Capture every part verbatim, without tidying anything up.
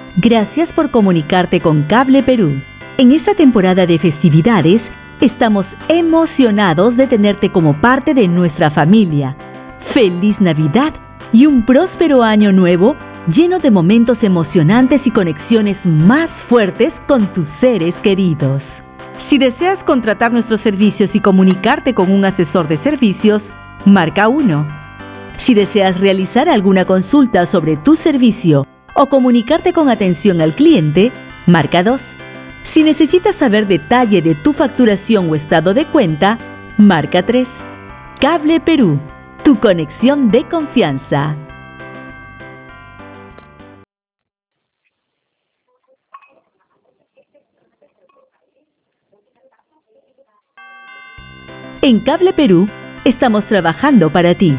Gracias por comunicarte con Cable Perú. En esta temporada de festividades, estamos emocionados de tenerte como parte de nuestra familia. ¡Feliz Navidad y un próspero año nuevo lleno de momentos emocionantes y conexiones más fuertes con tus seres queridos! Si deseas contratar nuestros servicios y comunicarte con un asesor de servicios, marca uno. Si deseas realizar alguna consulta sobre tu servicio o comunicarte con atención al cliente, marca dos. Si necesitas saber detalle de tu facturación o estado de cuenta, marca tres. Cable Perú, tu conexión de confianza. En Cable Perú, estamos trabajando para ti.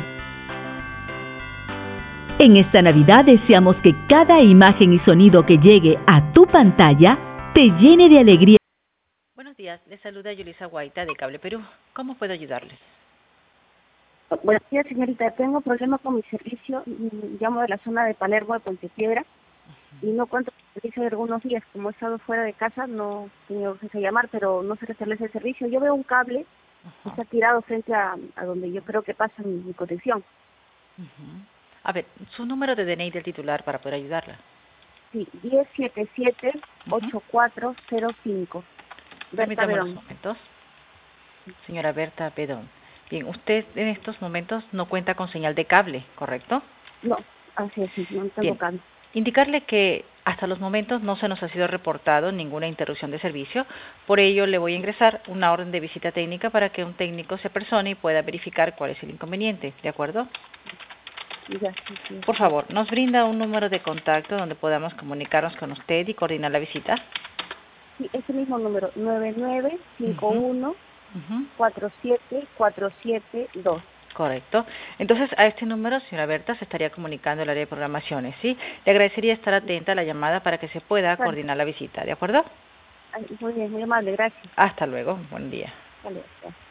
En esta Navidad deseamos que cada imagen y sonido que llegue a tu pantalla te llene de alegría. Buenos días, les saluda Yulisa Guaita de Cable Perú. ¿Cómo puedo ayudarles? Buenos días, señorita. Tengo problemas con mi servicio. Llamo de la zona de Palermo, de Pontepiedra, y no cuento con el servicio de algunos días. Como he estado fuera de casa, no tengo que llamar, pero no se restablece el servicio. Yo veo un cable que está tirado frente a, a donde yo creo que pasa mi, mi conexión. Uh-huh. A ver, su número de D N I del titular para poder ayudarla. Sí, diez setenta y siete, ochenta y cuatro cero cinco. Berta Permítame unos Verón. momentos. Señora Berta Bedón. Bien, usted en estos momentos no cuenta con señal de cable, ¿correcto? No, así es, sí, no tengo Bien. cable. Indicarle que hasta los momentos no se nos ha sido reportado ninguna interrupción de servicio, por ello le voy a ingresar una orden de visita técnica para que un técnico se persone y pueda verificar cuál es el inconveniente, ¿de acuerdo? Ya, sí, sí. Por favor, ¿nos brinda un número de contacto donde podamos comunicarnos con usted y coordinar la visita? Sí, ese mismo número, nueve nueve cinco uno Uh-huh. cuatro siete cuatro siete dos. Correcto. Entonces, a este número, señora Berta, se estaría comunicando el área de programaciones, ¿sí? Le agradecería estar atenta a la llamada para que se pueda Vale. coordinar la visita, ¿de acuerdo? Ay, muy bien, muy amable, gracias. Hasta luego. Buen día. Vale, gracias.